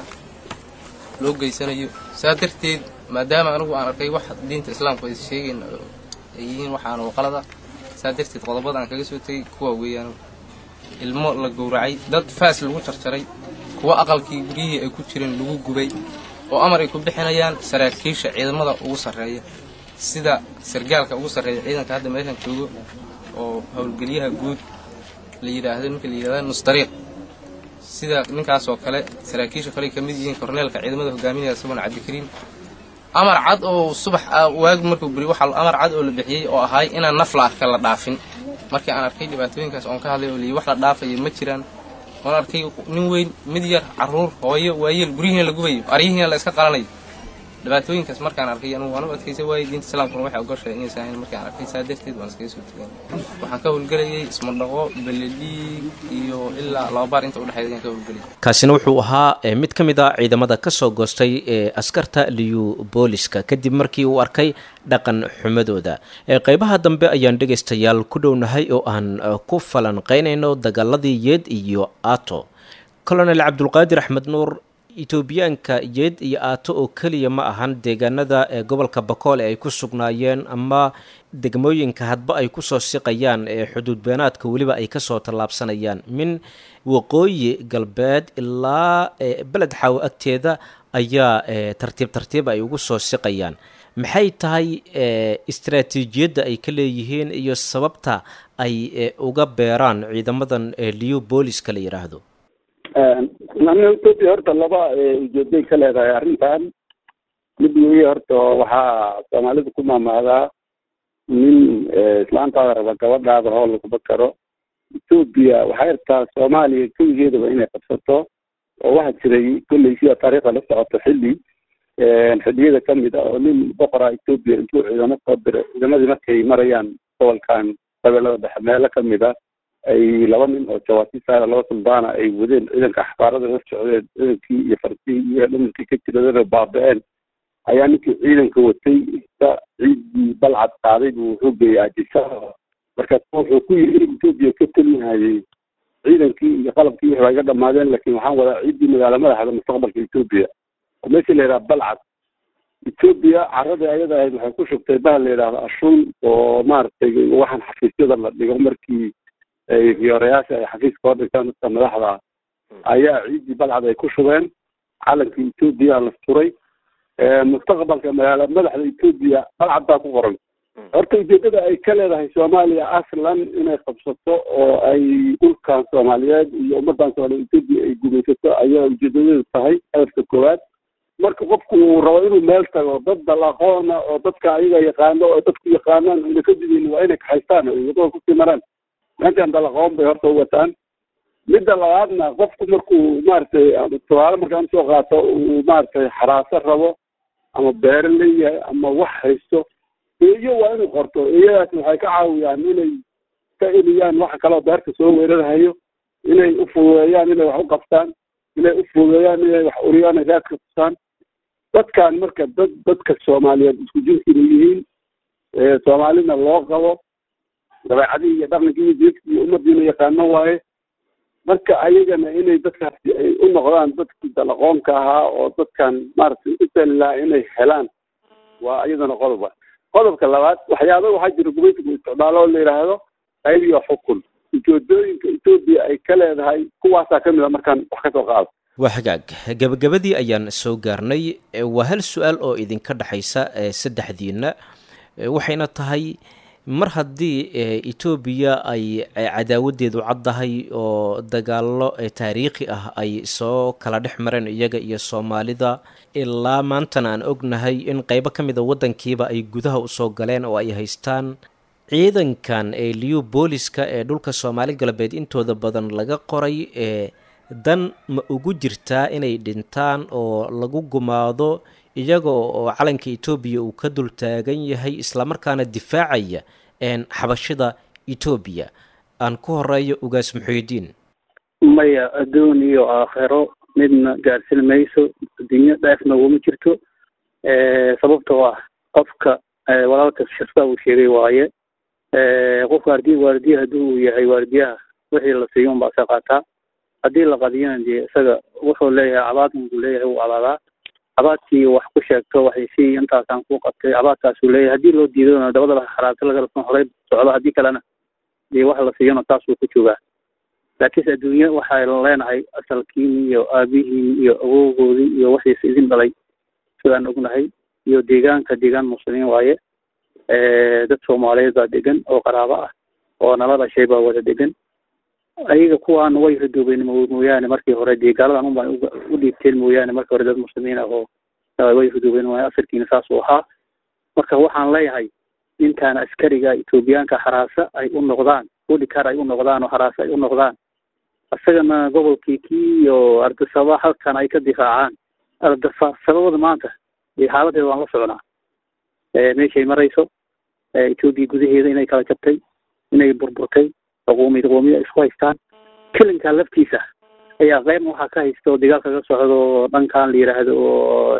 loo geysanayo saadarteed maadaama anagu aan arkay wax diinta islaamka ay sheegeen ay yihiin waxaan oo qalada saadarteed qodobada aan kaga soo tagay kuwa weeyaan ilmo la gowracay dad faas lagu jarjaray kuwa aqalkii guriyihii ay ku jireen lagu gubay oo amar ay ku bixinayaan saraakiisha ciidamada ugu sareeya sida sargaalka ugu sareeya ciidanka hadda meeshan joogo oo howlgaliyaha guud la yiraahdo ninka la yiraahdo Nustariiq sida ninkaas oo kale saraakiisha kale kamid yihiin korneelka ciidamada hogaaminaya Subhan Cabdikariim amar cad oo subax waag markuu bari waxa amar cad oo la bixiyay oo ahay inaan naf la arka la dhaafin markii aan arkay dhibaatooyinkaas oo ka hadlay oo li wax la dhaafay ma jiraan oo arkay nin weyn mid yar caruur hooyo waayeel gurihiina la gubayo arihiina la iska qalanayo dhibaatooyinkaas markaan arkay anigu waan u adkaysay waay diinta islaamka waxay ogoshay inay saahin markaan arkay saadeerteed waan iska soo tagay waxaan ka howlgalayay isma dhaqo baladi iyo ilaa laba baar inta u dhaxeeyay ka howlgalay kaasina wuxuu ahaa mid ka mid ah ciidamada ka soo goostay ee askarta liyu booliska kadib markii uu arkay dhaqan xumadooda ee qaybaha dambe ayaan dhageystayaal ku dhownahay oo aan ku falanqeynayno dagaaladii yeed iyo aato colonel Cabdulqaadir Axmed Nuur Etoobiyaanka yeed iyo aato oo kaliya ma ahan deegaanada ee gobolka Bakool ay ku sugnaayeen ama degmooyinka hadba ay ku soo siqayaan ee xuduud beenaadka waliba ay ka soo tallaabsanayaan min waqooyi galbeed ilaa beled xaw agteeda ayaa tartiib tartiib ay ugu soo siqayaan maxay tahay istiraatiijiyadda ay ka leeyihiin iyo sababta ay uga beeraan ciidamadan liyu booliska la yiraahdo nana Ethiopia horta laba ujeeday ka leedahay arrintan mid weeye horta waxaa Soomaalida ku maamaadaa nin islaantaada raba gabadhaada oo lagu bakaro Ethiopia waxay rabtaa Soomaaliya keligeedaba inay qabsato oo waxa jiray kulli sida taariikhda la socoto xilli xilliyada ka mid ah oo nin boqora Ethiopia intuu ciidamo soo diray ciidamadii markay marayaan gobolkan qabeelada dhexe meelo ka mid ah ay laba nin oo jawaasiisa laba suldaana ay wadeen ciidanka xafaarada la socdeen ciidankii iyo fartii iyo dhamankii ka jiradana baaba'een ayaa ninkii ciidanka watay ciidii balcad qaaday buu wuxuu geeyay ajisa markaas wuxuu ku yiri Ethiopia ka talinayay ciidankii iyo qalabkii waxay ga dhamaadeen laakiin waxaan wadaa ciidii magaala madaxda mustaqbalka Ethiopia oo meesha la yiraahdo balcad Ethiopia carada ayada ay waxay ku shubtay bahal la yiraahdo ashun oo maartay waxaan xafiisyada la dhigo markii ay fiyoreyaasha ay xafiiska hor dhigtaan dadka madaxda ayaa ciidii balcad ay ku shubeen calankii Ethiopia la suray mustaqbalka magaala madaxda Ethiopia balcad baa ku qoran horta ujeedada ay ka leedahay Soomaaliya aslan inay qabsato oo ay dhulkan Soomaaliyeed iyo ummadan Soomaaliyeed Ethiopia ay gumaysato ayaa ujeedadeedu tahay heerka koowaad marka qofku uu rabo inuu meel tago dad dalaqoona oo dadka ayaga yaqaano oo dadku yaqaanaan inay ka dibin waa inay kaxaystaan oo iyagoo ku simaraan meeshan dalaqoon bay horta u wataan midda labaadna qofku markuu maaragtay tusaale markaan soo qaato uu maaragtay xaraaso rabo ama beero leeyahay ama wax haysto iyo waa inuu qorto iyadaas waxay ka caawiyaan inay ka eliyaan waxa kaloo beerta soo weerarhayo inay u fududeeyaan inay wax u qabtaan inay u fududeeyaan inay wax uriyaan ay raadka tusaan dadkan marka dad dadka Soomaaliyeed isku jinsiga yihiin ee Soomaalina loo qabo dabeecadii iyo dhaqankii iyo diintii ummadina yaqaano waaye marka ayagana inay dadkaasi ay u noqdaan dadkii dalaqoonka ahaa oo dadkan maaragtay isla inay helaan waa ayadana qodob qodobka labaad waxyaabo waxaa jira gumaysiga isticmaalo oo la yiraahdo qayb iyo xukun ujeedooyinka Ethiopia ay ka leedahay kuwaasaa ka mid ah markaan wax ka soo qaado waa hagaag gabagabadii ayaan soo gaarnay waa hal su-aal oo idinka dhaxaysa saddexdiina waxayna tahay mar haddii etoobiya ay cadaawadeedu caddahay oo dagaallo taariikhi ah ay soo kala dhex mareen iyaga iyo soomaalida ilaa maantana aan ognahay in qeybo ka mida waddankiiba ay gudaha usoo galeen oo ay haystaan ciidankan ee liyu booliska ee dhulka soomaali galbeed intooda badan laga qoray ee dan ma ugu jirtaa inay dhintaan oo lagu gumaado iyaga oo calanka etoobiya uu ka dul taagan yahay islamarkaana difaacaya xabashida etoobiya? aan ku horeeyo ugaas Muxyidiin. maya adduun iyo aakhiro midna gaarsin mayso, adduunyo dhaafna uma jirto. sababtoo ah qofka walaalka shirta uu sheegay waaye qofka ardii waardiya haddii uu yahay waardiyaha wixii la siiyo unbaa isa qaataa. haddii la qadiyana dee isaga wuxuu leeyahay cabaad unbuu leeyahay uu cabaadaa. cabaadkii wax ku sheegto waxay sii intaasaan ku qabtay cabaadkaasuu leeyahay. haddii loo diidona dabada xaraabta laga rabsan horey socdo, haddii kalena dee wax la siiyona taasuu ku joogaa. laakiinse adduunye waxaynu leenahay asalkiin iyo aabihiin iyo awowgoodii iyo waxiis idin dhalay sidaan ognahay, iyo deegaanka deegaan muslimiin waaye. dad soomaaliyeed baa degan oo qaraabo ah oo nala dhashay baa wada degan. ayaga kuwaan way radoobeen mooyaane markii hore dee gaaladan unbaan u dhiibteen mooyaane markii hore dad muslimiin ah oo way radoobeen waaye. asalkiina saas uu ahaa. marka waxaan leeyahay intaan askariga etoobiyaanka xaraasa ay u noqdaan, udhikar ay u noqdaan oo xaraasa ay u noqdaan, isagana gobolkii kii iyo ardasaba halkan ay ka difaacaan. ardasababada maanta dee xaaladeeda waan la soconaa meeshay marayso. etoobiya gudaheeda inay kala jabtay, inay burburtay, qowmiyad qowmiyad isku haystaan. kelinka laftiisa ayaa qeyb waxaa ka haysta oo dagaal kaga socdo dhankan la yiraahdo oo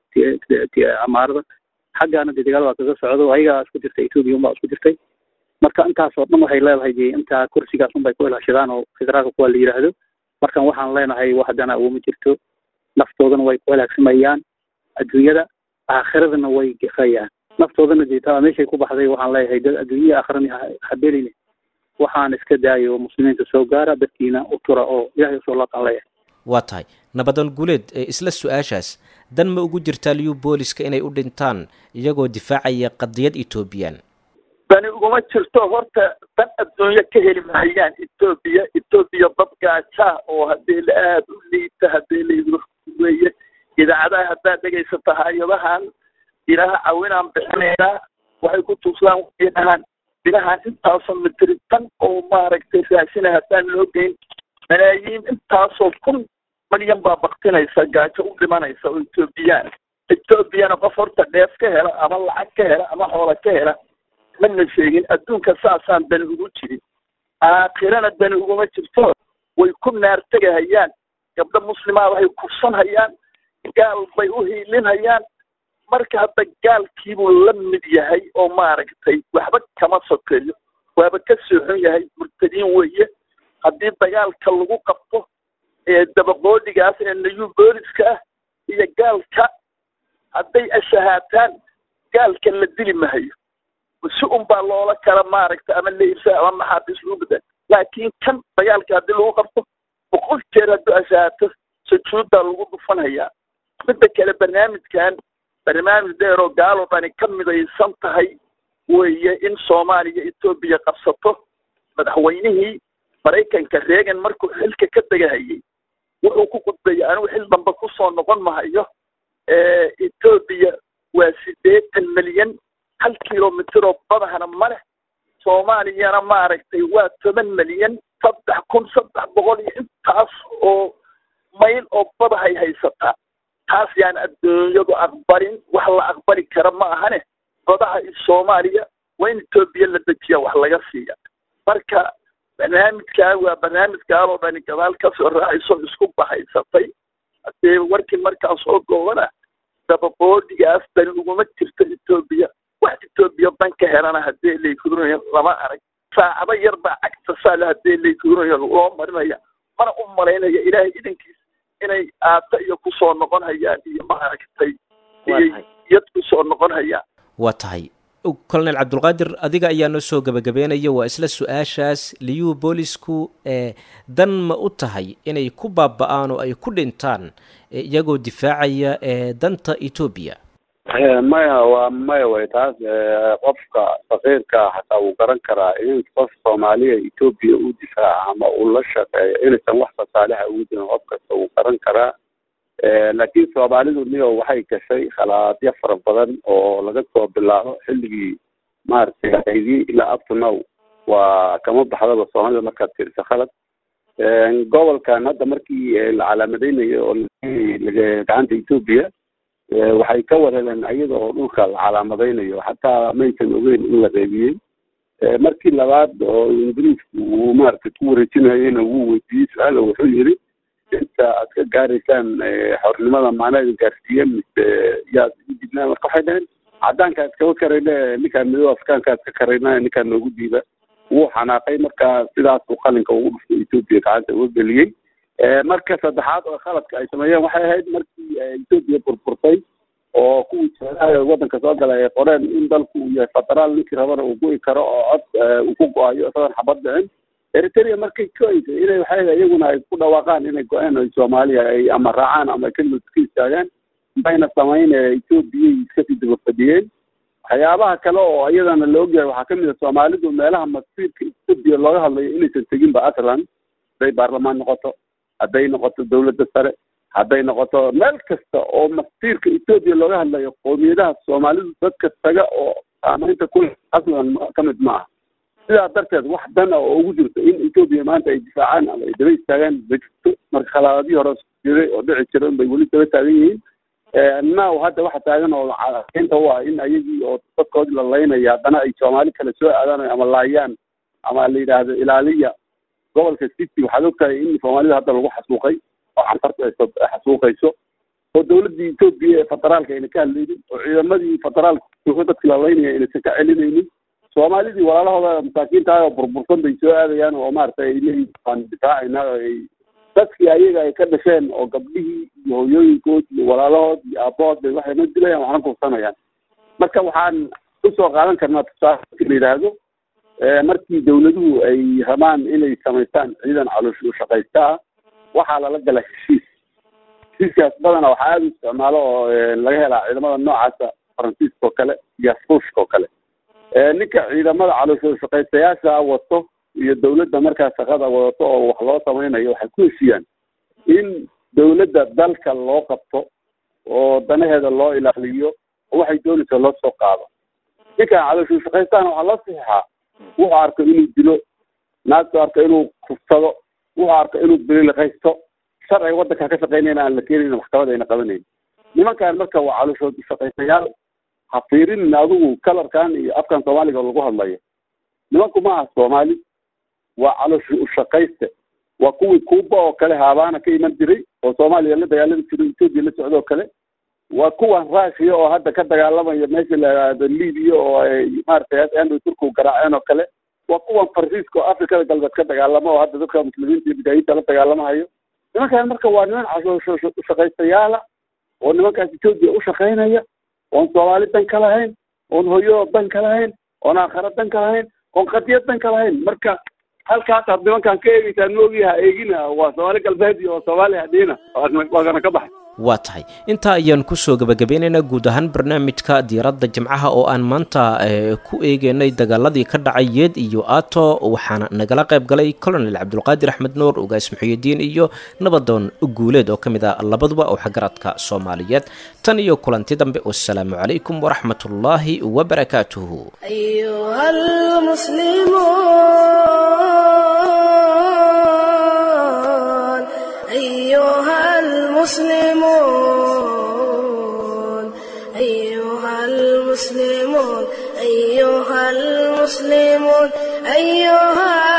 amaarada, xaggaana dee dagaal baa kaga socdo. ayagaa isku jirtay, etoobiya unbaa isku jirtay. marka intaasoo dhan waxay leedahay dee intaa kursigaas unbay ku ilaashadaan oo federaalka kuwa la yiraahdo. markan waxaan leenahay wax haddana uma jirto, naftoodana way ku halaagsamayaan adduunyada, aakhiradana way gefayaan. naftoodana dee taa meeshay ku baxday. waxaan leeyahay dad adduunya aakhirana habeelina waxaan iska daayo muslimiinta soo gaara, dadkiina u tura oo ilaahay usoo laabtaan leeyahay. waa tahay nabadan guuleed, isla su-aashaas dan ma ugu jirtaa liyu booliska inay u dhintaan iyagoo difaacaya qadiyad etoobiyaan? dani uguma jirto. horta dan adduunyo ka heli mahayaan etoobiya. etoobiya dad gaajaa oo haddii la aada u liita, haddii la weeye idaacadaha haddaad dhegaysata hay-adahan ilaha cawinaan bixinaynaa waxay ku tuusaan waxay dhahaan ilahaan intaasoo mitiritan oo maaragtay raashina haddaan loo geyn malaayiin intaasoo kun malyan baa baktinaysa, gaajo u dhimanaysa oo etoobiyaan. etoobiyana qof horta dheef ka hela ama lacag ka hela ama xoola ka hela mana sheegin. adduunka saasaan dani ugu jirin, aakhirana dani uguma jirto. way ku naartegahayaan. gabdho muslimaa waxay kursanhayaan, gaal bay u hiilinhayaan. marka hadda gaalkiibuu la mid yahay oo maaragtay waxba kama sokeeyo, waaba ka sooxon yahay. murtadiin weeye. haddii dagaalka lagu qabto ee dabaqoodhigaas ee nayu booliska ah iyo gaalka hadday ashahaataan, gaalka la dili mahayo. si un baa loola kala maaragta ama leibsa ama maxaabiis lagu bedaa. laakiin kan dagaalka haddii lagu qabto boqol jeer hadduu ashahaato sujuuddaa lagu dhufanhayaa. midda kale barnaamijkan barnaamij dheer oo gaaloo dhani ka midaysan tahay weeye in soomaaliya etoobiya qabsato. madaxweynihii maraykanka reegan markuu xilka ka degahayay wuxuu ku qudbayay anigu xil damba kusoo noqon mahayo. etoobiya waa sideetan milyan, hal kilomitir oo badahana ma leh. soomaaliyana maaragtay waa toban milyan, saddex kun saddex boqol iyo intaas oo mayl oo badahay haysataa. taas yaan adduunyadu aqbalin. wax la aqbali kara ma ahane. badaha soomaaliya waa in etoobiya la dejiya wax laga siiya. marka barnaamijkaa waa barnaamij gaaloo dhani gadaal kasoo raacayso isku bahaysatay. hadee warkii markaa soo goobana dababoodhigaas dani uguma jirto etoobiya. wax etoobiya dan ka helana haddii laykuduranayo lama arag. saacado yar baa cagta saale haddii laykuduranayo loo marinaya. mana u malaynaya ilaahay idankiisa inay aata iyo kusoo noqon hayaan iyo maaragtay iyo yad kusoo noqon hayaan. waa tahay colonel cabdulqaadir, adiga ayaa noo soo gabagabeynaya. waa isla su-aashaas, liyu boolisku ee dan ma u tahay inay ku baaba-aan oo ay ku dhintaan iyagoo difaacaya ee danta etoobiya? maya waa maya way taas qofka faqiirka xataa uu garan karaa in qof Soomaaliya Ethiopia uu difaaca ama uu la shaqeeyo inaysan wax fasaalixa ugu jirin qof kasta uu garan karaa laakiin Soomaalidu niyo waxay gashay khalaadyo fara badan oo laga soo bilaabo xilligii maartay ilaa up to now waa kama baxdaba Soomaalida marka tirsa khalad gobolkan hadda markii la calaamadeynayo oo laga gacanta Ethiopia waxay ka wareereen ayada oo dhulka la calaamadeynayo xataa maysan ogeyn in la reebiyey markii labaad oo Ingiriisku uu maartay ku wareejinayeen uu weydiiyey su'aal wuxuu yiri inta aad ka gaaraysaan xornimada macnaheedu gaarsiiyeen yaa dibnaa marka waxay dhaheen cadaanka iska karayna ninka midoo afkaanka iska karayna ninka noogu diiba wuu xanaaqay marka sidaas uu qalinka ugu dhuftay Ethiopia gacanta ugu geliyay marka saddexaad oo khaladka ay sameeyeen waxay ahayd markii Ethiopia burburtay oo kuwii joogaay wadanka soo galay qoreen in dalku uu yahay federaal ninkii rabana uu go'i karo oo cod uu ku go'ayo sadan xabad dhicin Eritrea markay kooyay inay waxay iyaguna ay ku dhawaaqaan inay go'aan oo Soomaaliya ay ama raacaan ama kaliya iska istaagaan bayna sameeyeen Ethiopia iska dib fadhiyeen waxyaabaha kale oo iyadana la ogyahay waxaa kamid ah Soomaalidu meelaha masiirka Ethiopia looga hadlayo inaysan tegin ba aslan bay baarlamaan noqoto haday noqoto dawladda sare haday noqoto meel kasta oo masiirka Ethiopia looga hadlayo qoomiyadaha Soomaalidu dadka taga oo saamaynta ku aslan kamid ma aha sidaa darteed wax dan oo ugu jirto in Ethiopia maanta ay difaacaan ama ay daba istaagaan marka khalaadii hore jiray oo dhici jiray bay weli daba taagan yihiin now hadda waxa taagan oo inta waa in ayagii oo dadkood la leynaya haddana ay Soomaali kala soo aadaan ama laayaan ama la yiraahdo ilaaliya gobolka City waxaa ogtahay in Soomaalida hadda lagu xasuuqay oo cantarta ay xasuuqayso oo dawladda Ethiopia federaalka ay ka hadlayeen oo ciidamadii federaalka dadka la leynaya inay ka celinayeen Soomaalidii walaalahooda masaakiinta oo burbursan bay soo aadayaan oo maartay ay leeyihiin difaacina ay dadkii ayaga ay ka dhasheen oo gabdhihii iyo hooyooyinkood iyo walaalahood iyo aabahood bay waxay noo dilayaan waxaan ku sanayaan marka waxaan u soo qaadan karnaa tusaale la yiraahdo markii dawladuhu ay rabaan inay samaystaan ciidan caloosho u shaqaysta waxa la gala heshiis heshiiskaas badan waxa aad u isticmaalo oo laga helaa ciidamada noocaasa Faransiiska kale iyo Ruushka kale ninka ciidamada caloosho shaqaystayaasha wato iyo dawladda markaa shaqada wadato oo wax loo samaynayo waxay ku heshiiyaan in dawladda dalka loo qabto oo danaheeda loo ilaaliyo oo waxay doonaysaa loo soo qaado ninka caloosho shaqaystaan waxa la saxiixaa wuxuu arko inuu dilo naagtu arko inuu kufsado wuxuu arko inuu biliqaysto sharci wadanka ka shaqeynayna aan la keenin maxkamada ayna qabanaynin nimankan marka waa caloosho shaqaystayaal ha fiirin adigu kalarkan iyo afkan Soomaaliga lagu hadlayo nimanku ma aha Soomaali waa caloosho u shaqayste waa kuwii Kuuba oo kale haabaana ka iman jiray oo Soomaaliya la dagaalamay jiray Ethiopia la socdo kale waa kuwan Russia oo hadda ka dagaalamaya meesha la Libya oo ay maartay aan Turku garaaceen oo kale waa kuwan Faransiiska oo Afrika galbeed ka dagaalamo oo hadda dadka muslimiinta iyo bidayta la dagaalamayo nimankan marka waa niman caloosho shaqaystayaal oo nimankaas Ethiopia u shaqeynaya oo Soomaali dan kala hayn oo hooyo dan kala hayn oo aakhira dan kala hayn oo qadiyad dan kala hayn marka halkaas nimankan ka eegaysan moogiyaha eegina waa Soomaali galbeed iyo Soomaali hadina waa ka baxay waa tahay inta ayaan ku soo gabagabeynaynaa guud ahaan barnaamijka diiradda jimcaha oo aan maanta ku eegaynay dagaaladii ka dhacay Yeed iyo Aato waxaana nagala qayb galay Colonel Cabdulqaadir Axmed Nuur ugaas Muxyidiin iyo nabadoon Guuleed oo kamid ah labaduba oo xagaradka Soomaaliyeed tan iyo kulanti dambe wassalaamu calaykum waraxmatullaahi wabarakaatuhu أيها المسلمون أيها المسلمون أيها المسلمون أيها المسلمون أيها